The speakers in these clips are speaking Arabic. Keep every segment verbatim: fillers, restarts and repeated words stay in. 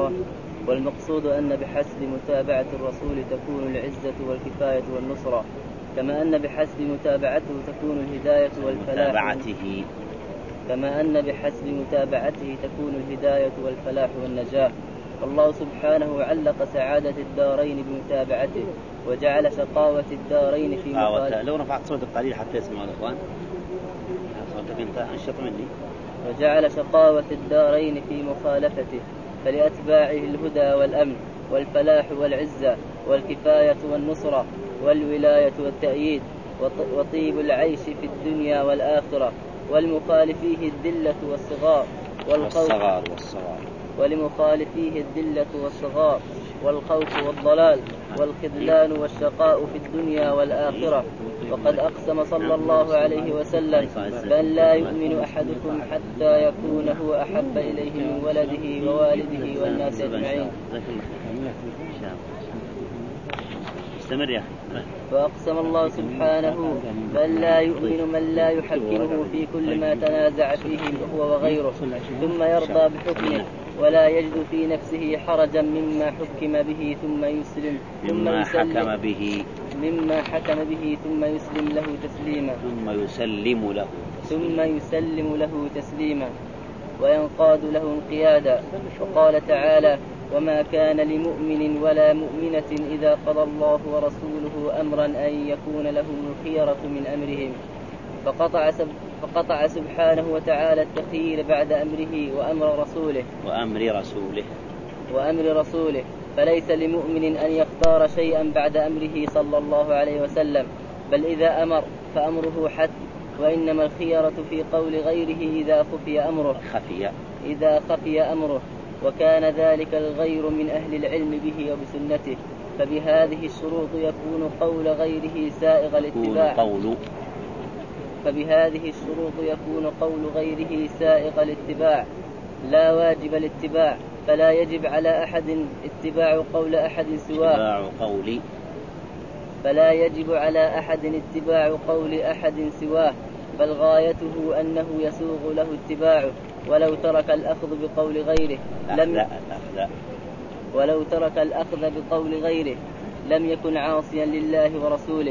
الله. والمقصود أن بحسب متابعة الرسول تكون العزة والكفاية والنصرة، كما أن بحسب متابعته تكون الهداية والفلاح متابعته كما أن بحسب متابعته تكون الهداية والفلاح والنجاة. الله سبحانه علق سعادة الدارين بمتابعته، وجعل شقاوة الدارين في مخالفته. لو رفعت صوتك قليل حتى يسمعوا الأخوان، صوتك أنت أنشط مني. وجعل شقاوة الدارين في مخالفته، فلأتباعه الهدى والأمن والفلاح والعزة والكفاية والنصرة والولاية والتأييد وطيب العيش في الدنيا والآخرة، والمخالفيه الذلة والصغار والصغار والصغار ولمخالفيه الذلة والصغار والخوف والضلال والخذلان والشقاء في الدنيا والآخرة. وقد أقسم صلى الله عليه وسلم: بل لا يؤمن أحدكم حتى يكون هو أحب إليه من ولده ووالده والناس أجمعين. استمر يا أخي. فأقسم الله سبحانه: بل لا يؤمن من لا يحكمه في كل ما تنازع فيه هو وغيره، ثم يرضى بحكمه ولا يجد في نفسه حرجا مما حكم به ثم يسلم مما حكم به مما حكم به ثم يسلم له تسليما ثم يسلم له ثم يسلم له تسليما وينقاد له انقيادا. وقال تعالى: وما كان لمؤمن ولا مؤمنة إذا قضى الله ورسوله أمرا أن يكون لهم الخيرة من أمرهم. فقطع, سب فقطع سبحانه وتعالى التخيير بعد أمره وأمر رسوله وأمر رسوله وأمر رسوله فليس لمؤمن أن يختار شيئا بعد أمره صلى الله عليه وسلم، بل إذا أمر فأمره حتم، وإنما الخيرة في قول غيره إذا خفي أمره خفي إذا خفي أمره وكان ذلك الغير من أهل العلم به وبسنته، فبهذه الشروط يكون قول غيره سائغ الاتباع قول فبهذه الشروط يكون قول غيره سائغ الاتباع لا واجب الاتباع، فلا يجب على أحد اتباع قول أحد سواه اتباع قول فلا يجب على أحد اتباع قول أحد سواه بل غايته أنه يسوغ له اتباعه، ولو ترك الأخذ بقول غيره لم ولو ترك الأخذ بقول غيره لم يكن عاصيا لله ورسوله.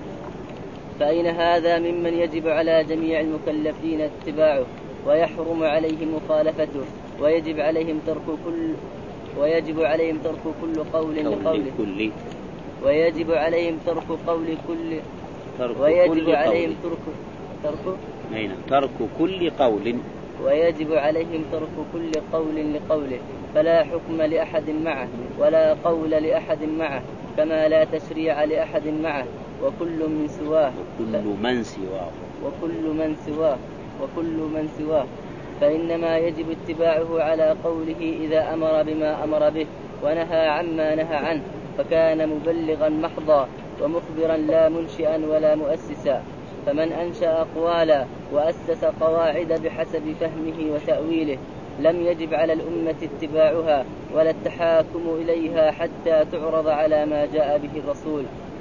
فأين هذا ممن يجب على جميع المكلفين اتباعه ويحرم عليهم مخالفته، ويجب عليهم ترك كل ويجب عليهم ترك كل قول لقوله ويجب عليهم ترك قول كل ترك ويجب كل عليهم قول. ترك ترك ترك كل قول ويجب عليهم ترك كل قول لقوله، فلا حكم لأحد معه ولا قول لأحد معه، كما لا تشريع لأحد معه، وكل من سواه وكل من سواه وكل من سواه وكل من سواه فإنما يجب اتباعه على قوله إذا أمر بما أمر به ونهى عما نهى عنه، فكان مبلغا محضا ومخبرا لا منشئا ولا مؤسسا. فمن أنشأ أقوالا وأسس قواعد بحسب فهمه وتأويله لم يجب على الأمة اتباعها ولا التحاكم إليها حتى تعرض على ما جاء به الرسول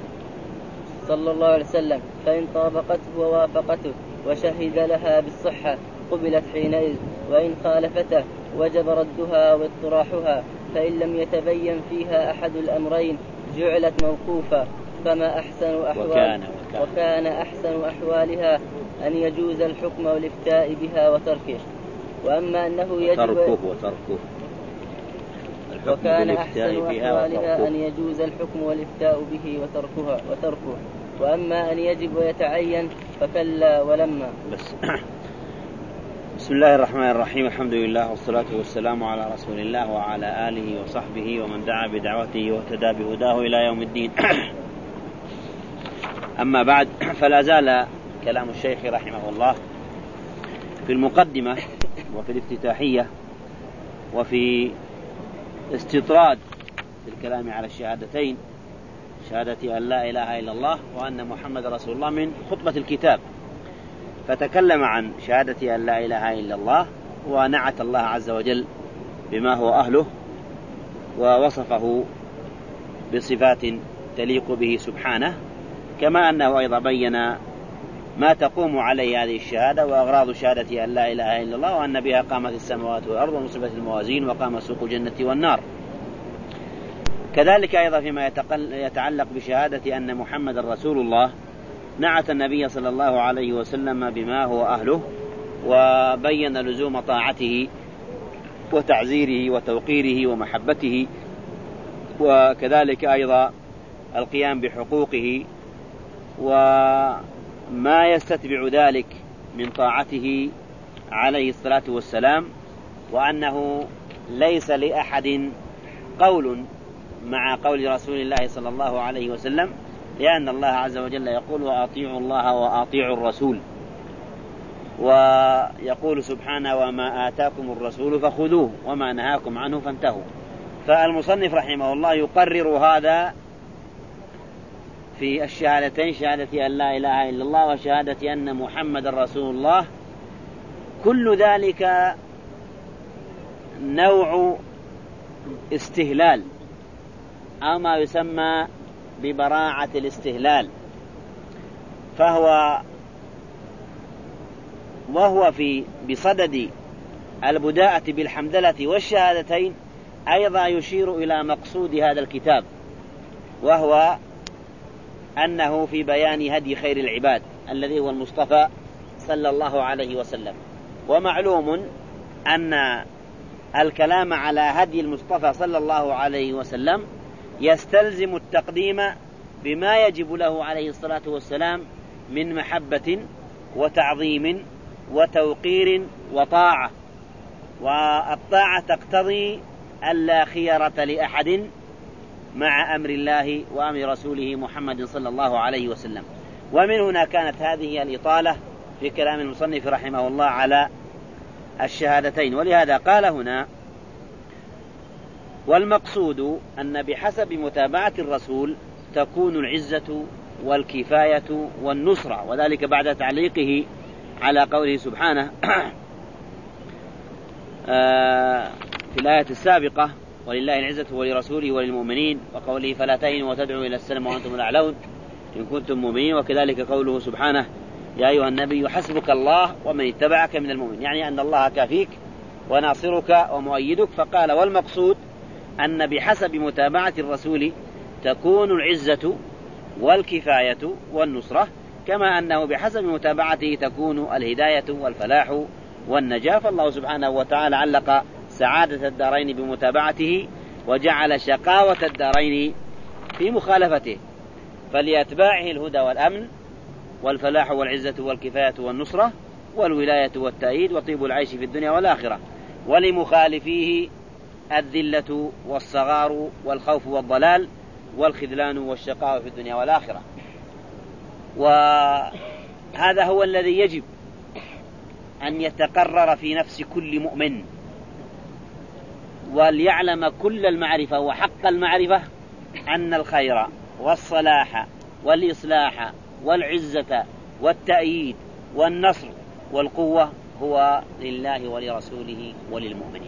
صلى الله عليه وسلم، فإن طابقته ووافقته وشهد لها بالصحة قبلت حينئذ، وإن خالفته وجب ردها واطراحها، فإن لم يتبين فيها أحد الأمرين جعلت موقوفة. فما أحسن أحوال وكان, وكان, وكان أحسن أحوالها أن يجوز الحكم والإفتاء بها وتركه. وأما أنه يجب وتركه وتركه وكان أحسن أحوالها أن يجوز الحكم والإفتاء به وتركها وتركه وأما أن يجب ويتعين فكلا ولما. بس بسم الله الرحمن الرحيم، الحمد لله والصلاة والسلام على رسول الله وعلى آله وصحبه ومن دعا بدعوته واهتدى بهداه إلى يوم الدين. أما بعد، فلا زال كلام الشيخ رحمه الله في المقدمة وفي الافتتاحية وفي استطراد الكلام على الشهادتين، شهادة أن لا إله إلا الله وأن محمد رسول الله، من خطبة الكتاب. فتكلم عن شهادة أن لا إله إلا الله ونعت الله عز وجل بما هو أهله ووصفه بصفات تليق به سبحانه، كما أنه أيضا بين ما تقوم عليه هذه الشهادة وأغراض شهادة أن لا إله إلا الله وأن بها قامت السماوات والأرض ونصبت الموازين وقام سوق الجنة والنار. كذلك أيضا فيما يتعلق بشهادة أن محمد رسول الله نعت النبي صلى الله عليه وسلم بما هو أهله وبين لزوم طاعته وتعزيره وتوقيره ومحبته، وكذلك أيضا القيام بحقوقه وما يستتبع ذلك من طاعته عليه الصلاة والسلام، وأنه ليس لأحد قول مع قول رسول الله صلى الله عليه وسلم، لأن الله عز وجل يقول وأطيعوا الله وأطيعوا الرسول، ويقول سبحانه وما آتاكم الرسول فخذوه وما نهاكم عنه فانتهوا. فالمصنف رحمه الله يقرر هذا في الشهادتين، شهادة أن لا إله إلا الله وشهادة أن محمد رسول الله. كل ذلك نوع استهلال أو ما يسمى ببراعة الاستهلال، فهو وهو في بصدد البداءة بالحمدلة والشهادتين أيضا يشير إلى مقصود هذا الكتاب، وهو أنه في بيان هدي خير العباد الذي هو المصطفى صلى الله عليه وسلم. ومعلوم أن الكلام على هدي المصطفى صلى الله عليه وسلم يستلزم التقديم بما يجب له عليه الصلاة والسلام من محبة وتعظيم وتوقير وطاعة، والطاعة تقتضي ألا خيرة لأحد مع أمر الله وأمر رسوله محمد صلى الله عليه وسلم. ومن هنا كانت هذه الإطالة في كلام المصنف رحمه الله على الشهادتين. ولهذا قال هنا والمقصود أن بحسب متابعة الرسول تكون العزة والكفاية والنصرة، وذلك بعد تعليقه على قوله سبحانه في الآية السابقة ولله العزة ولرسوله وللمؤمنين، وقوله فلا تهنوا وتدعوا إلى السلم وأنتم الأعلون إن كنتم مؤمنين، وكذلك قوله سبحانه يا أيها النبي حسبك الله ومن اتبعك من المؤمنين، يعني أن الله كافيك وناصرك ومؤيدك. فقال والمقصود أن بحسب متابعة الرسول تكون العزة والكفاية والنصرة، كما أنه بحسب متابعته تكون الهداية والفلاح والنجاة. فالله سبحانه وتعالى علق سعادة الدارين بمتابعته وجعل شقاوة الدارين في مخالفته، فلأتباعه الهدى والأمن والفلاح والعزة والكفاية والنصرة والولاية والتأييد وطيب العيش في الدنيا والآخرة، ولمخالفيه الذلة والصغار والخوف والضلال والخذلان والشقاء في الدنيا والآخرة. وهذا هو الذي يجب أن يتقرر في نفس كل مؤمن، وليعلم كل المعرفة وحق المعرفة أن الخير والصلاح والإصلاح والعزة والتأييد والنصر والقوة هو لله ولرسوله وللمؤمنين،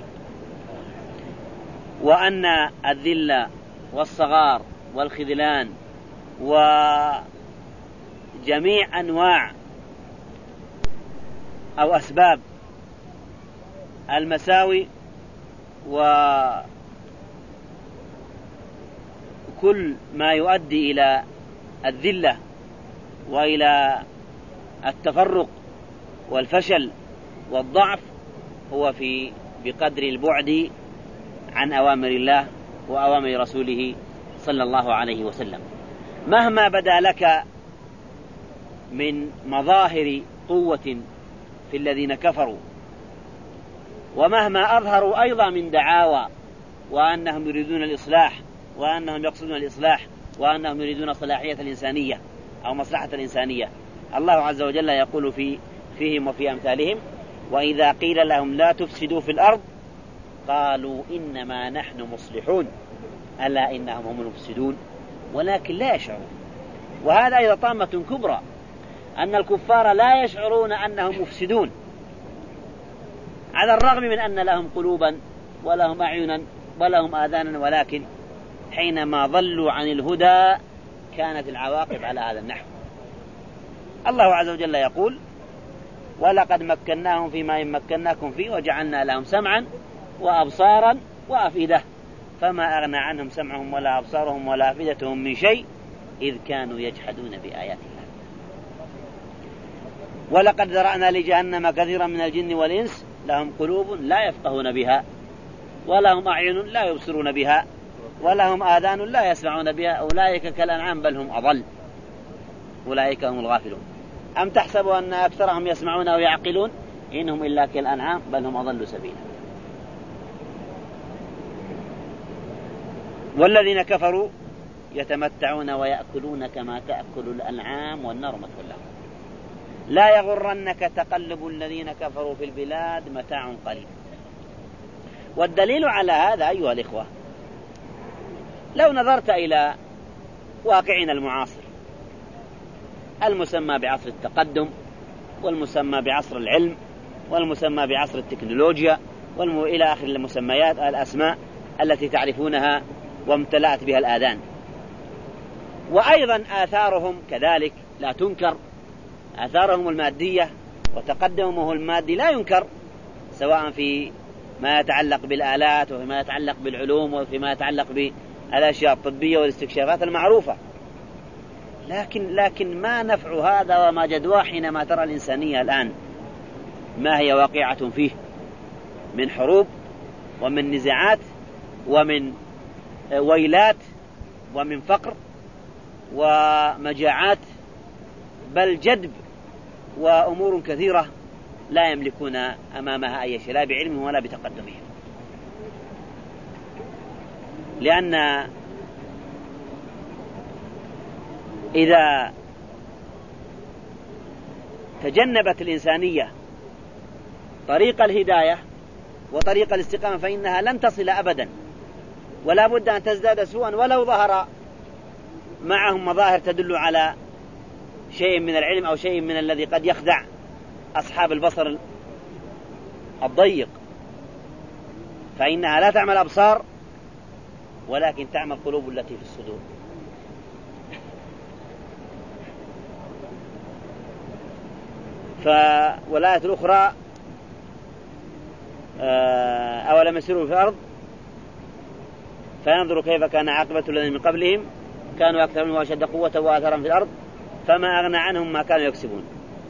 وأن الذل والصغار والخذلان وجميع أنواع أو أسباب المساوي وكل ما يؤدي إلى الذلة وإلى التفرق والفشل والضعف هو في بقدر البعد عن أوامر الله وأوامر رسوله صلى الله عليه وسلم. مهما بدا لك من مظاهر قوة في الذين كفروا، ومهما أظهروا أيضا من دعاوى وأنهم يريدون الإصلاح وأنهم يقصدون الإصلاح وأنهم يريدون صلاحية الإنسانية أو مصلحة الإنسانية، الله عز وجل يقول في فيهم وفي أمثالهم وإذا قيل لهم لا تفسدوا في الأرض قالوا إنما نحن مصلحون ألا إنهم هم المفسدون ولكن لا يشعرون. وهذا أيضا طامة كبرى، أن الكفار لا يشعرون أنهم مفسدون على الرغم من أن لهم قلوبا ولهم أعينا ولهم آذانا، ولكن حينما ضلوا عن الهدى كانت العواقب على هذا النحو. الله عز وجل يقول ولقد مكناهم فيما إن مكناكم فيه وجعلنا لهم سمعا وأبصارا وأفئدة فما أغنى عنهم سمعهم ولا أبصارهم ولا أفئدتهم من شيء إذ كانوا يجحدون بآيات الله. ولقد ذرأنا لجهنم كثيرا من الجن والإنس لهم قلوب لا يفقهون بها ولهم أعين لا يبصرون بها ولهم آذان لا يسمعون بها أولئك كالأنعام بل هم أضل أولئك هم الغافلون أم تحسبوا أن أكثرهم يسمعون أو يعقلون إنهم إلا كالأنعام بل هم أضل سبيلا. والذين كفروا يتمتعون ويأكلون كما تأكل الأنعام والنار مثوى لهم لا يغرنك تقلب الذين كفروا في البلاد متاع قليل. والدليل على هذا أيها الإخوة لو نظرت إلى واقعنا المعاصر المسمى بعصر التقدم والمسمى بعصر العلم والمسمى بعصر التكنولوجيا والم... إلى آخر المسميات الأسماء التي تعرفونها وامتلأت بها الآذان، وأيضا آثارهم كذلك لا تنكر، آثارهم المادية وتقدمهم المادي لا ينكر، سواء في ما يتعلق بالآلات وفيما يتعلق بالعلوم وفيما يتعلق بالأشياء الطبية والاستكشافات المعروفة. لكن لكن ما نفع هذا وما جدواه حينما ترى الإنسانية الآن ما هي واقعة فيه من حروب ومن نزاعات ومن ويلات ومن فقر ومجاعات بل جدب وأمور كثيرة لا يملكون أمامها أي شيء لا بعلمهم ولا بتقدمهم. لأن إذا تجنبت الإنسانية طريق الهداية وطريق الاستقامة فإنها لن تصل أبدا، ولا بد أن تزداد سوءا ولو ظهر معهم مظاهر تدل على شيء من العلم أو شيء من الذي قد يخدع أصحاب البصر الضيق، فإنها لا تعمل أبصار ولكن تعمل قلوب التي في الصدور. فالآية الأخرى أولم يسيروا في الأرض فينظروا كيف كان عاقبة الذين من قبلهم كانوا أكثر منهم وأشد قوة وآثارا في الأرض فما أغنى عنهم ما كانوا يكسبون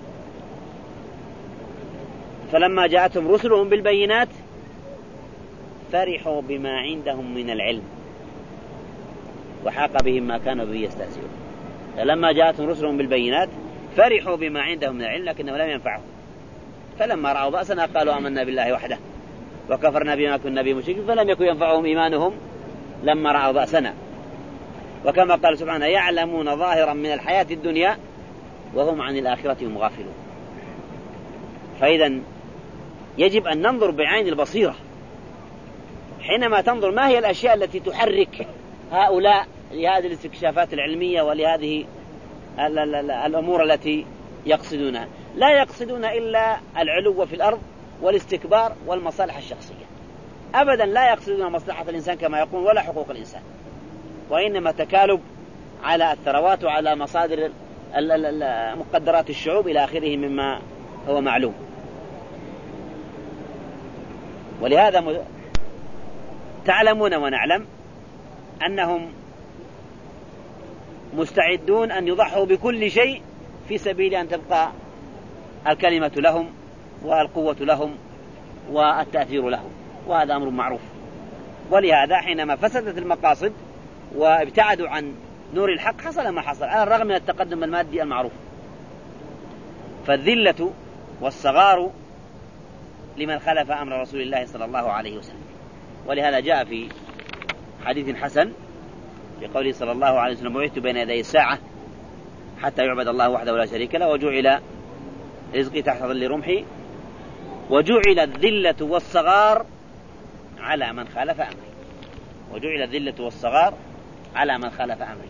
فلما جاءتهم رسلهم بالبينات فرحوا بما عندهم من العلم وحاق بهم ما كانوا به يستهزئون. فلما جاءتهم رسلهم بالبينات فرحوا بما عندهم من العلم لكنه لم ينفعهم، فلما رأوا بأسنا قالوا آمنا بالله وحده وكفرنا بما كنا به مشركين فلم يكن ينفعهم إيمانهم لما رأوا بأسنا. وكما قال سبحانه يعلمون ظاهرا من الحياة الدنيا وهم عن الآخرة هم غافلون. فإذا يجب أن ننظر بعين البصيرة حينما تنظر ما هي الأشياء التي تحرك هؤلاء لهذه الاستكشافات العلمية ولهذه الأمور التي يقصدونها. لا يقصدون إلا العلو في الأرض والاستكبار والمصالح الشخصية، أبدا لا يقصدون مصلحة الإنسان كما يقول ولا حقوق الإنسان، وإنما تكالب على الثروات وعلى مصادر مقدرات الشعوب إلى آخره مما هو معلوم. ولهذا تعلمون ونعلم أنهم مستعدون أن يضحوا بكل شيء في سبيل أن تبقى الكلمة لهم والقوة لهم والتأثير لهم، وهذا أمر معروف. ولهذا حينما فسدت المقاصد وابتعدوا عن نور الحق حصل ما حصل على الرغم من التقدم المادي المعروف. فالذلة والصغار لمن خلف أمر رسول الله صلى الله عليه وسلم. ولهذا جاء في حديث حسن بقوله صلى الله عليه وسلم بعثت بين يدي الساعة حتى يعبد الله وحده ولا شريك له وجعل رزقي تحت ظل رمحي وجعل الذلة والصغار على من خالف أمري وجعل الذلة والصغار على من خالف أمري.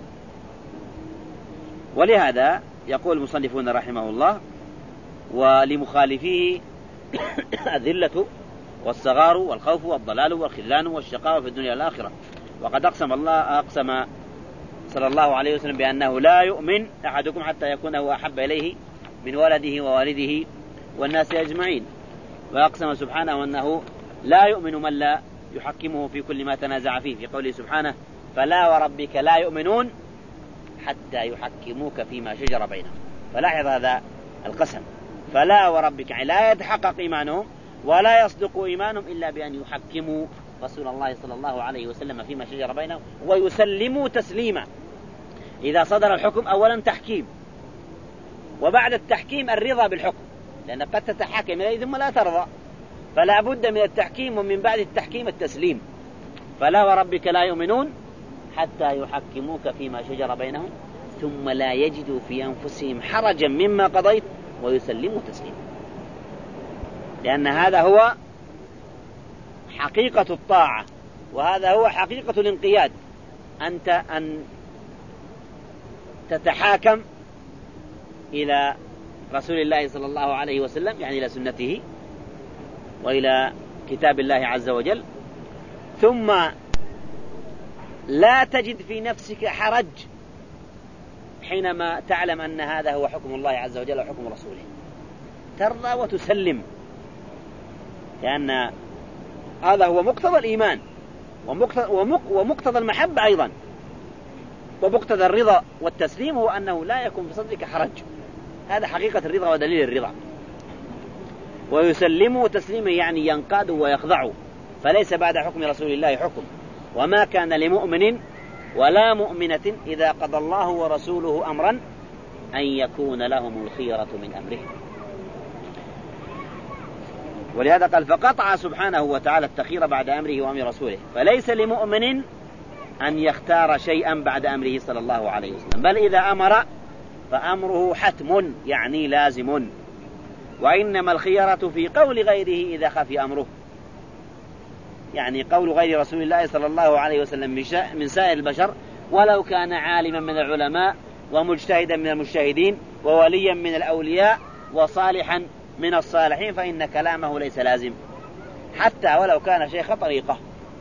ولهذا يقول المصنفون رحمه الله ولمخالفيه الذلة والصغار والخوف والضلال والخذلان والشقاء في الدنيا والآخرة. وقد أقسم الله أقسم صلى الله عليه وسلم بأنه لا يؤمن أحدكم حتى يكون هو أحب إليه من ولده ووالده والناس أجمعين. وأقسم سبحانه أنه لا يؤمن من لا يحكمه في كل ما تنازع فيه، في قوله سبحانه فلا وربك لا يؤمنون حتى يحكموك فيما شجر بينهم. فلاحظ هذا القسم، فلا وربك، يعني لا يتحقق إيمانهم ولا يصدق إيمانهم إلا بأن يحكموا رسول الله صلى الله عليه وسلم فيما شجر بينهم ويسلموا تسليما. إذا صدر الحكم أولا تحكيم، وبعد التحكيم الرضا بالحكم، لأن قد تتحاكم إليه ثم لا ترضى، فلا بد من التحكيم ومن بعد التحكيم التسليم. فلا وربك لا يؤمنون حتى يحكموك فيما شجر بينهم ثم لا يجدوا في أنفسهم حرجا مما قضيت ويسلموا تسليما. لأن هذا هو حقيقة الطاعة، وهذا هو حقيقة الانقياد، أنت أن تتحاكم إلى رسول الله صلى الله عليه وسلم، يعني إلى سنته وإلى كتاب الله عز وجل، ثم لا تجد في نفسك حرج حينما تعلم أن هذا هو حكم الله عز وجل وحكم رسوله، ترضى وتسلم، لأن هذا هو مقتضى الإيمان ومقتضى المحبة أيضا، ومقتضى الرضا والتسليم هو أنه لا يكون في صدرك حرج. هذا حقيقة الرضا ودليل الرضا. ويسلموا تسليما يعني ينقادوا ويخضعوا، فليس بعد حكم رسول الله حكم. وما كان لمؤمن ولا مؤمنة إذا قضى الله ورسوله أمرا أن يكون لهم الخيرة من أمره. ولهذا قال فقطع سبحانه وتعالى التخير بعد أمره وأمر رسوله، فليس لمؤمن أن يختار شيئا بعد أمره صلى الله عليه وسلم، بل إذا أمر فأمره حتم يعني لازم. وإنما الخيرة في قول غيره إذا خفي أمره، يعني قول غير رسول الله صلى الله عليه وسلم من سائر البشر، ولو كان عالما من العلماء ومجتهدا من المجتهدين ووليا من الأولياء وصالحا من الصالحين، فإن كلامه ليس لازم، حتى ولو كان شيخ طريقة،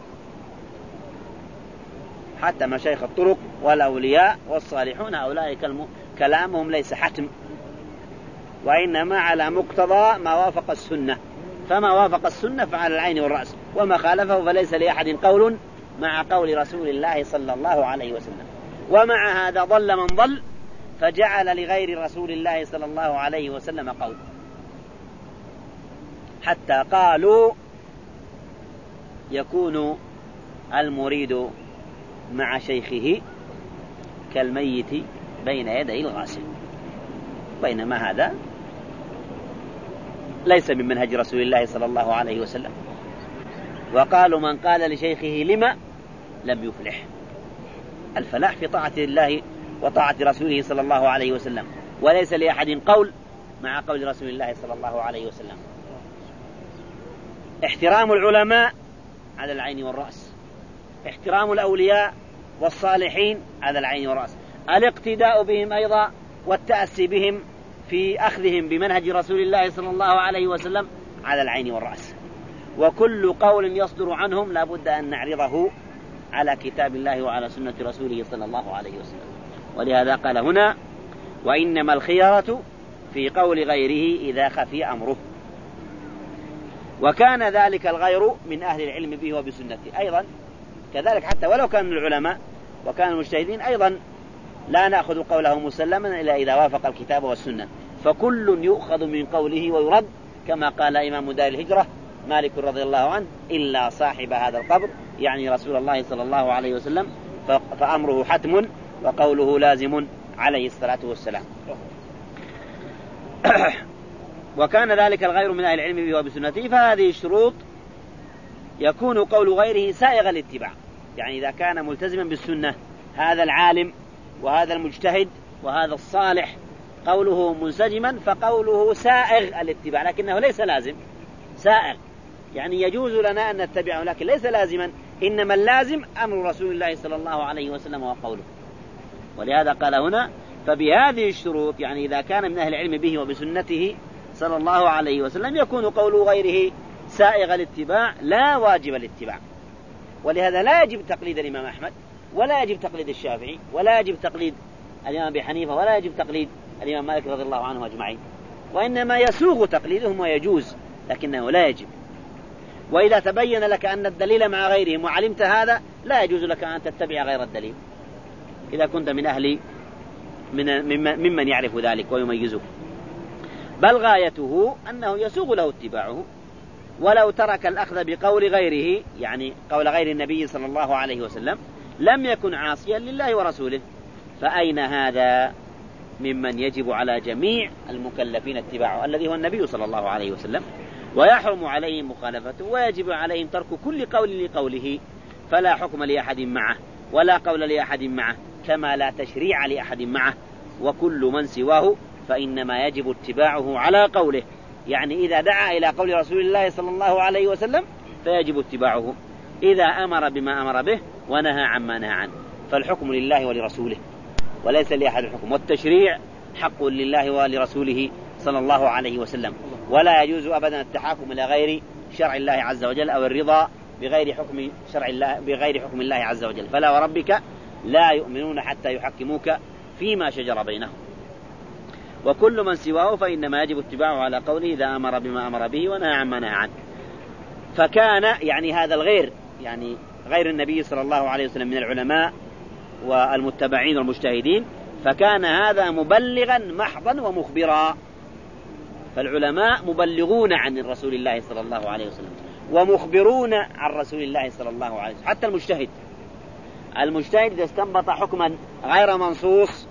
حتى مشايخ الطرق والأولياء والصالحون أولئك كلامهم ليس حتم، وإنما على مقتضى ما وافق السنة، فما وافق السنة فعلى العين والرأس، وما خالفه فليس لأحد قول مع قول رسول الله صلى الله عليه وسلم. ومع هذا ضل من ضل فجعل لغير رسول الله صلى الله عليه وسلم قول، حتى قالوا يكون المريد مع شيخه كالميت بين يدي الغاسل، بينما هذا ليس من منهج رسول الله صلى الله عليه وسلم. وقالوا من قال لشيخه لما لم يفلح. الفلاح في طاعة الله وطاعة رسوله صلى الله عليه وسلم، وليس لأحد قول مع قول رسول الله صلى الله عليه وسلم. احترام العلماء على العين والرأس، احترام الأولياء والصالحين على العين والرأس، الاقتداء بهم أيضا والتأسي بهم في أخذهم بمنهج رسول الله صلى الله عليه وسلم على العين والرأس. وكل قول يصدر عنهم لا بد أن نعرضه على كتاب الله وعلى سنة رسوله صلى الله عليه وسلم. ولهذا قال هنا وإنما الخيرة في قول غيره إذا خفي أمره. وكان ذلك الغير من أهل العلم به وبسنته أيضا كذلك، حتى ولو كانوا العلماء وكانوا المجتهدين أيضا لا نأخذ قوله مسلما إلا إذا وافق الكتاب والسنة، فكل يؤخذ من قوله ويرد، كما قال إمام دار الهجرة مالك رضي الله عنه إلا صاحب هذا القبر، يعني رسول الله صلى الله عليه وسلم، فأمره حتم وقوله لازم عليه الصلاة والسلام. وكان ذلك الغير من أهل العلم به وبسنته، فهذه الشروط يكون قول غيره سائغ الاتباع، يعني إذا كان ملتزما بالسنة هذا العالم وهذا المجتهد وهذا الصالح قوله منسجما فقوله سائغ الاتباع، لكنه ليس لازم، سائغ يعني يجوز لنا أن نتبعه لكن ليس لازما، إنما اللازم أمر رسول الله صلى الله عليه وسلم وقوله. ولهذا قال هنا فبهذه الشروط، يعني إذا كان من أهل العلم به وبسنته صلى الله عليه وسلم يكون قول غيره سائغ الاتباع لا واجب الاتباع. ولهذا لا يجب تقليد الإمام أحمد، ولا يجب تقليد الشافعي، ولا يجب تقليد الإمام أبي حنيفة، ولا يجب تقليد الإمام مالك رضي الله عنه أجمعين، وإنما يسوغ تقليدهم ويجوز لكنه لا يجب. وإذا تبين لك أن الدليل مع غيرهم وعلمت هذا لا يجوز لك أن تتبع غير الدليل إذا كنت من أهل من ممن يعرف ذلك ويميزه، بل غايته أنه يسوغ له اتباعه. ولو ترك الأخذ بقول غيره، يعني قول غير النبي صلى الله عليه وسلم، لم يكن عاصيا لله ورسوله، فأين هذا ممن يجب على جميع المكلفين اتباعه الذي هو النبي صلى الله عليه وسلم، ويحرم عليهم مخالفته، ويجب عليهم ترك كل قول لقوله، فلا حكم لأحد معه ولا قول لأحد معه، كما لا تشريع لأحد معه، وكل من سواه فإنما يجب اتباعه على قوله. يعني إذا دعا إلى قول رسول الله صلى الله عليه وسلم فيجب اتباعه، إذا أمر بما أمر به ونهى عما نهى عنه، فالحكم لله ولرسوله وليس لأحد الحكم، والتشريع حق لله ولرسوله صلى الله عليه وسلم، ولا يجوز أبدا التحاكم إلى غير شرع الله عز وجل أو الرضا بغير حكم شرع الله بغير حكم الله عز وجل. فلا وربك لا يؤمنون حتى يحكموك فيما شجر بينهم، وكل من سواه فإنما يجب اتباعه على قوله إذا أمر بما أمر به ونهى عما نهى عنه. فكان يعني هذا الغير، يعني غير النبي صلى الله عليه وسلم من العلماء والمتبعين والمجتهدين، فكان هذا مبلغا محضا ومخبرا. فالعلماء مبلغون عن رسول الله صلى الله عليه وسلم ومخبرون عن رسول الله صلى الله عليه وسلم. حتى المجتهد المجتهد إذا استنبط حكما غير منصوص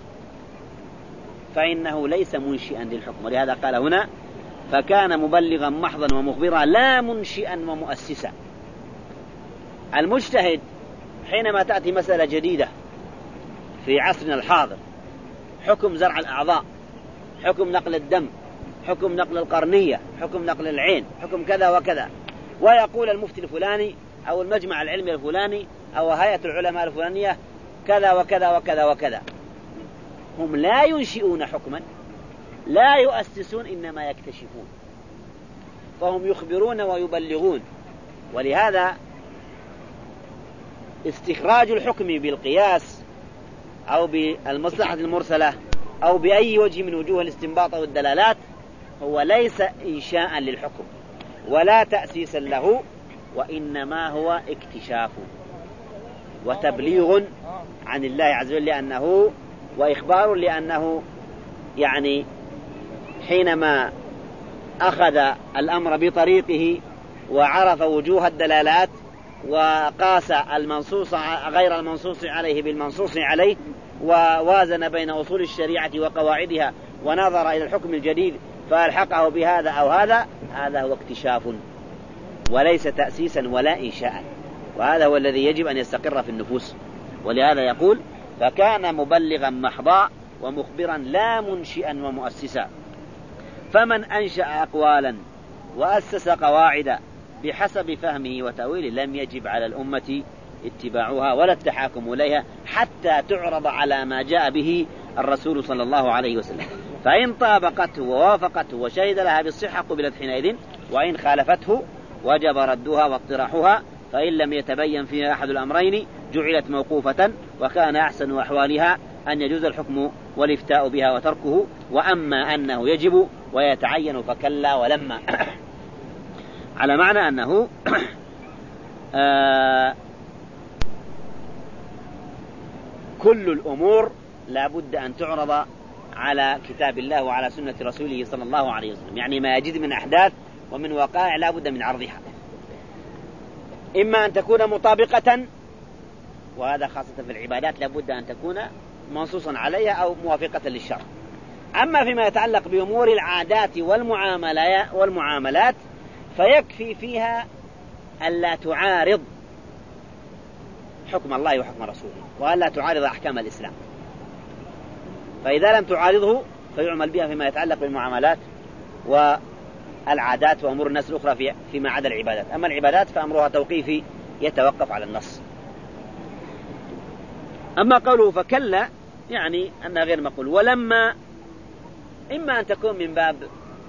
فإنه ليس منشئا للحكم، ولهذا قال هنا فكان مبلغا محضا ومخبرا لا منشئا ومؤسسا. المجتهد حينما تأتي مسألة جديدة في عصرنا الحاضر، حكم زرع الأعضاء، حكم نقل الدم، حكم نقل القرنية، حكم نقل العين، حكم كذا وكذا، ويقول المفتي الفلاني أو المجمع العلمي الفلاني أو هيئة العلماء الفلانية كذا وكذا وكذا وكذا، هم لا ينشئون حكما، لا يؤسسون، إنما يكتشفون، فهم يخبرون ويبلغون. ولهذا استخراج الحكم بالقياس أو بالمصلحة المرسلة أو بأي وجه من وجوه الاستنباط أو الدلالات هو ليس إنشاء للحكم ولا تأسيسا له، وإنما هو اكتشاف وتبليغ عن الله عز وجل، لأنه وإخبار، لأنه يعني حينما أخذ الأمر بطريقه وعرف وجوه الدلالات وقاس المنصوص غير المنصوص عليه بالمنصوص عليه ووازن بين أصول الشريعة وقواعدها ونظر إلى الحكم الجديد فألحقه بهذا أو هذا، هذا هو اكتشاف وليس تأسيسا ولا إنشاء، وهذا هو الذي يجب أن يستقر في النفوس. ولهذا يقول فكان مبلغا محضا ومخبرا لا منشئا ومؤسسا. فمن أنشأ أقوالا وأسس قواعد بحسب فهمه وتأويله لم يجب على الأمة اتباعها ولا التحاكم إليها حتى تعرض على ما جاء به الرسول صلى الله عليه وسلم، فإن طابقته ووافقته وشهد لها بالصحة قبلت حينئذ، وإن خالفته وجب ردها واقتراحها، فإن لم يتبين فيها أحد الأمرين جعلت موقوفة، وكان أحسن أحوالها أن يجوز الحكم والافتاء بها وتركه، وأما أنه يجب ويتعين فكلا ولما على معنى أنه آه كل الأمور لا بد أن تعرض على كتاب الله وعلى سنة رسوله صلى الله عليه وسلم، يعني ما يجد من أحداث ومن وقائع لا بد من عرضها، إما أن تكون مطابقة، وهذا خاصة في العبادات لا بد أن تكون منصوصا عليها أو موافقة للشرع. أما فيما يتعلق بأمور العادات والمعاملات فيكفي فيها ألا تعارض حكم الله وحكم رسوله، وألا تعارض أحكام الإسلام، فإذا لم تعارضه فيعمل بها فيما يتعلق بالمعاملات والعادات وأمور الناس الأخرى فيما عدا العبادات. أما العبادات فأمرها توقيفي يتوقف على النص. أما قوله فكلا يعني أنها غير مقول. ولما إما أن تكون من باب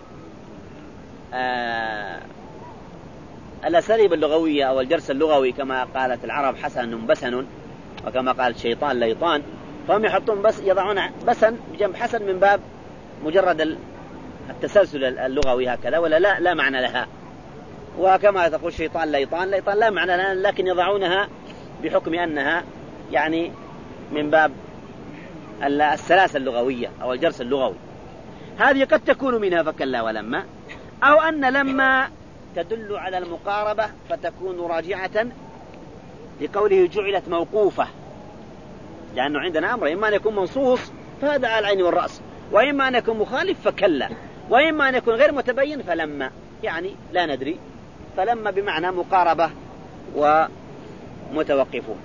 آه الأساليب اللغوية أو الجرس اللغوي، كما قالت العرب حسن بسن، وكما قال الشيطان ليطان، فهم يحطون بس يضعون بسن بجنب حسن من باب مجرد التسلسل اللغوي هكذا، ولا لا لا معنى لها. وكما تقول شيطان ليطان، ليطان لا معنى لها، لكن يضعونها بحكم أنها يعني من باب السلاسة اللغوية أو الجرس اللغوي. هذه قد تكون منها فكلا ولما، أو أن لما تدل على المقاربة فتكون راجعة لقوله جعلت موقوفة، لأنه عندنا أمر، إما أن يكون منصوص فهذا على العين والرأس، وإما أن يكون مخالف فكلا، وإما أن يكون غير متبين فلما، يعني لا ندري. فلما بمعنى مقاربة ومتوقفون.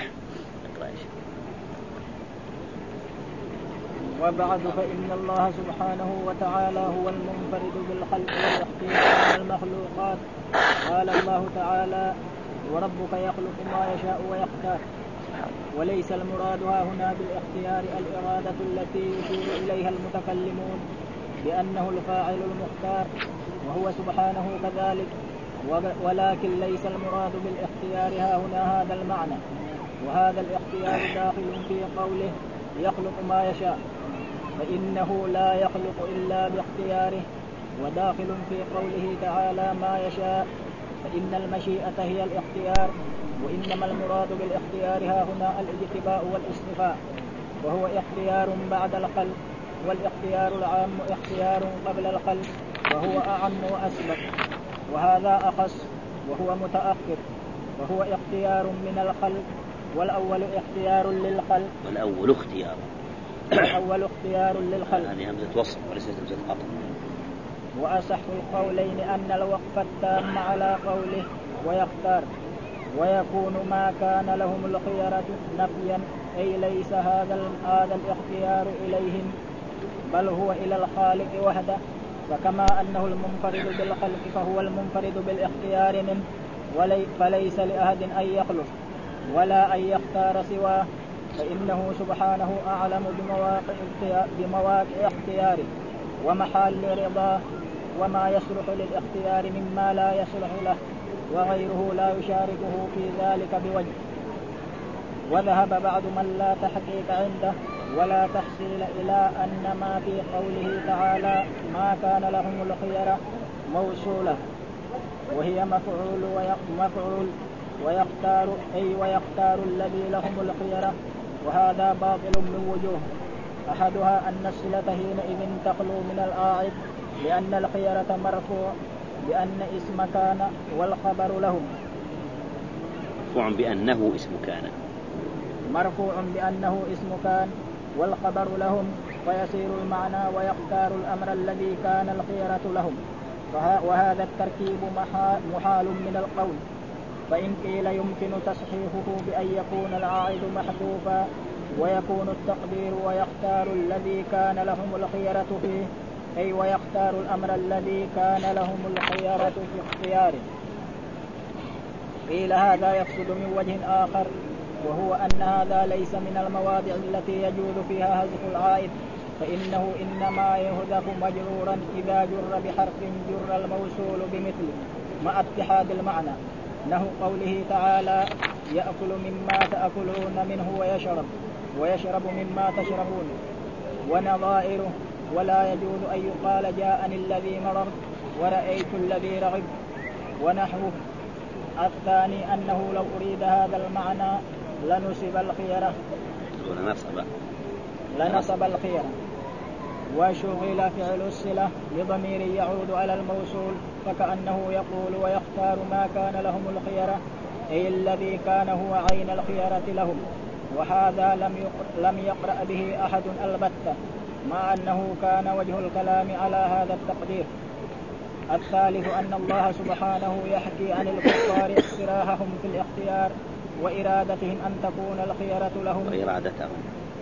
وبعد فإن الله سبحانه وتعالى هو المنفرد بالخلق والاختيار من المخلوقات. قال الله تعالى: وربك يخلق ما يشاء ويختار. وليس المراد هنا بالاختيار الإرادة التي يشير إليها المتكلمون بأنه الفاعل المختار، وهو سبحانه كذلك، ولكن ليس المراد بالاختيار ها هنا هذا المعنى. وهذا الاختيار داخل في قوله يخلق ما يشاء، فإنه لا يخلق إلا باختياره، وداخل في قوله تعالى ما يشاء، فإن المشيئة هي الاختيار، وإنما المراد بالاختيار ها هنا الاجتباء والاصطفاء، وهو اختيار بعد الخلق، والاختيار العام اختيار قبل الخلق، وهو أعم وأسبق، وهذا أخص وهو متأخر، وهو اختيار من الخلق، والأول اختيار للخلق والأول اختيار والأول اختيار للخلق، هذه همزة وصل وليست همزة قطع. وأصح القولين أن الوقف التام على قوله ويختار، ويكون ما كان لهم الخيرة نفيا، أي ليس هذا هذا الاختيار إليهم بل هو إلى الخالق وحده. فكما أنه المنفرد بالخلق فهو المنفرد بالاختيار منه، فليس لأحد أن يخلق ولا أن يختار سواه، فإنه سبحانه أعلم بمواقع, بمواقع اختياره ومحال رضاه، وما يصلح للاختيار مما لا يصلح له، وغيره لا يشاركه في ذلك بوجه. وذهب بعض من لا تحقيق عنده ولا تحصيل إلى أن ما في قوله تعالى ما كان لهم الخيرة موصولة، وهي مفعول ومفعول ويختار، أي ويختار الذي لهم الخيرة، وهذا باطل من وجوه. أحدها أن الصلة حينئذ تخلو من الآعد، لأن الخيرة مرفوع بأن اسم كان والخبر لهم مرفوع بأنه اسم كان مرفوع بأنه اسم كان والخبر لهم، فيصير المعنى ويختار الأمر الذي كان الخيرة لهم. وهذا التركيب محال من القول، فإن قيل يمكن تصحيحه بأن يكون العائد محذوفا ويكون التقدير ويختار الذي كان لهم الخيرة فيه، أي ويختار الأمر الذي كان لهم الخيرة في اختياره. قيل هذا يقصد من وجه آخر، وهو أن هذا ليس من المواضع التي يجوز فيها حذف العائد، فإنه إنما يحذف مجرورا إذا جر بحرف جر الموصول بمثله مع اتحاد المعنى، نحو قوله تعالى يأكل مما تأكلون منه ويشرب ويشرب مما تشربون ونظائره. ولا يجوز أن يقال جاءني الذي مررت ورأيت الذي رغب ونحوه. الثاني أنه لو أريد هذا المعنى لنصب الخيرة لنصب لنصب الخيرة وشغل فعل الصلة بضمير يعود على الموصول، فكأنه يقول ويختار ما كان لهم الخيرة، أي الذي كان هو عين الخيرة لهم. وهذا لم لم يقرأ به أحد البتة، مع أنه كان وجه الكلام على هذا التقدير. الثالث أن الله سبحانه يحكي عن الكفار اقتراحهم في الاختيار وإرادتهم أن تكون الخيرة لهم وإرادتهم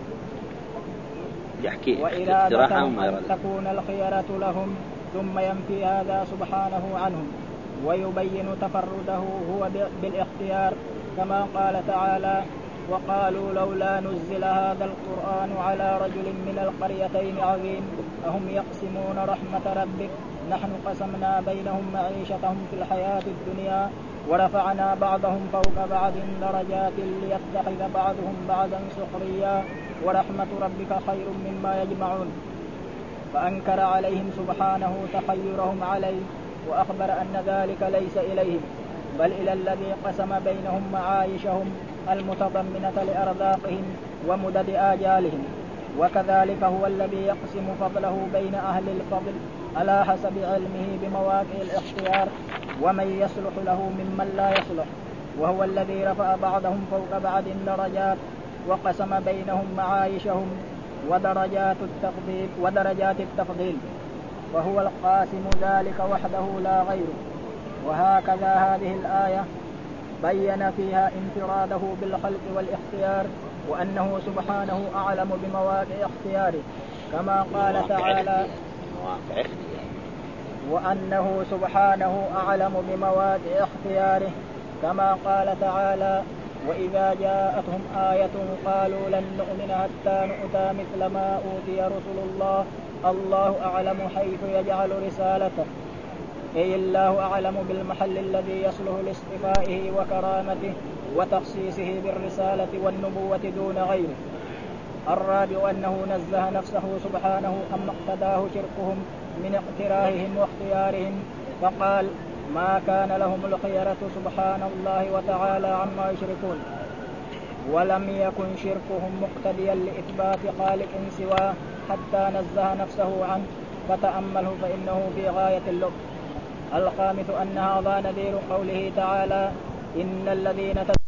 يحكي وإرادتهم أن تكون الخيرة لهم، ثم ينفي هذا سبحانه عنهم ويبين تفرده هو بالاختيار، كما قال تعالى وقالوا لولا نزل هذا القرآن على رجل من القريتين عظيم أهم يقسمون رحمة ربك نحن قسمنا بينهم معيشتهم في الحياة الدنيا ورفعنا بعضهم فوق بعض درجات ليتخذ بعضهم بعضا سخريا ورحمة ربك خير مما يجمعون. فأنكر عليهم سبحانه تخيرهم عليه، وأخبر أن ذلك ليس إليهم بل إلى الذي قسم بينهم معايشهم المتضمنة لأرزاقهم ومدد آجالهم، وكذلك هو الذي يقسم فضله بين أهل الفضل على حسب علمه بمواقع الاختيار ومن يصلح له ممن لا يصلح، وهو الذي رفع بعضهم فوق بعض درجات وقسم بينهم معايشهم ودرجات التفضيل ودرجات التفضيل، وهو القاسم ذلك وحده لا غيره. وهكذا هذه الآية بين فيها انفراده بالخلق والاختيار، وأنه سبحانه أعلم بمواقع اختياره كما قال تعالى وأنه سبحانه أعلم بمواقع اختياره كما قال تعالى وإذا جاءتهم آية قالوا لن نؤمن حتى نؤتى مثل ما أوتي رسل الله الله أعلم حيث يجعل رسالته، أي الله أعلم بالمحل الذي يصلح لاصطفائه وكرامته وتخصيصه بالرسالة والنبوة دون غيره. الرابع أنه نزه نفسه سبحانه أما اقتداه شركهم من اقتراههم واختيارهم، فقال ما كان لهم الخيرة سبحان الله وتعالى عما يشركون، ولم يكن شركهم مقتديا لإثبات خالق سواه حتى نزه نفسه عنه، فتأمله فإنه في غاية اللطف. الخامس أن هذا نذير قوله تعالى إن الذين